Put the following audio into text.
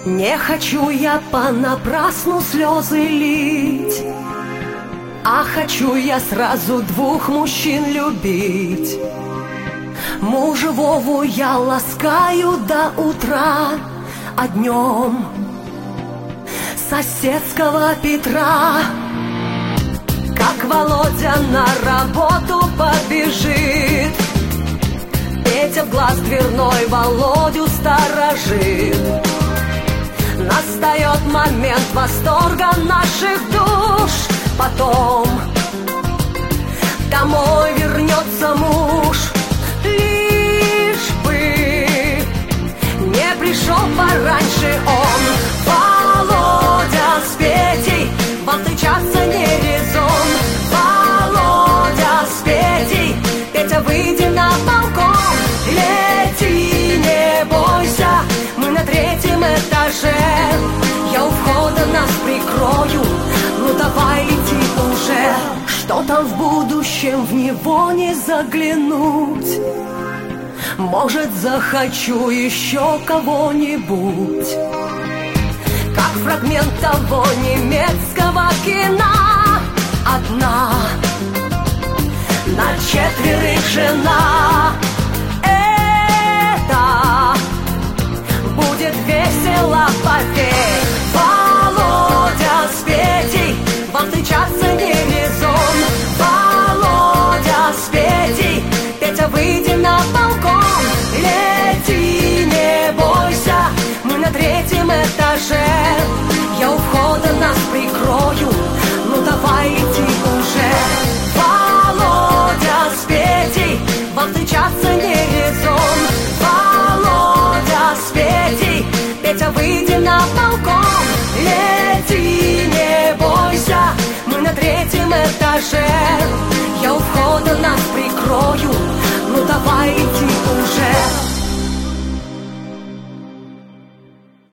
Не хочу я понапрасну слезы лить, а хочу я сразу двух мужчин любить. Мужа Вову я ласкаю до утра, а днем соседского Петра. Как Володя на работу побежит, Петя в глаз дверной Володю сторожит. Настает момент восторга наших душ, потом домой вернется муж. Лишь бы не пришел пораньше он. Володя с Петей, вам встречаться не резон. Володя с Петей, Петя, выйди на балкон. Лети, не бойся, мы на третьем этаже. Я у входа нас прикрою, ну давай лети уже. Что там в будущем, в него не заглянуть. Может, захочу еще кого-нибудь, как фрагмент того немецкого кино. Одна на четверых жена. Это будет весело, поверь. Володя с Петей, вам встречаться не резон. Володя с Петей, Петя, выйди на балкон. Лети, не бойся, мы на третьем этаже. Я у входа нас прикрою, ну давай лети уже. Володя с Петей, вам встречаться не резон. Володя с Петей, Петя, выйди на балкон. Лети, не бойся, мы на третьем этаже. Я у входа нас прикрою, ну давай лети уже.